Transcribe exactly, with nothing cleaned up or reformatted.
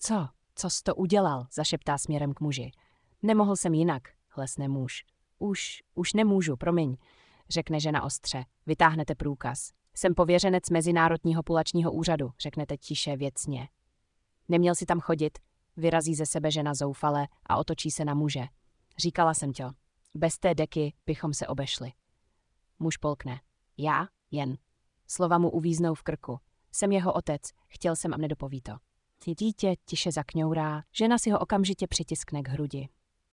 Co? Co jsi to udělal? Zašeptá směrem k muži. Nemohl jsem jinak, hlesne muž. Už, už nemůžu, promiň, řekne žena ostře. Vytáhnete průkaz. Jsem pověřenec Mezinárodního pulačního úřadu, řeknete tiše věcně. Neměl si tam chodit, vyrazí ze sebe žena zoufale a otočí se na muže. Říkala jsem ti, bez té deky bychom se obešli. Muž polkne. Já? Jen. Slova mu uvíznou v krku. Jsem jeho otec, chtěl jsem a nedopoví to. Dítě tiše zakňourá, žena si ho okamžitě přitiskne k hrudi.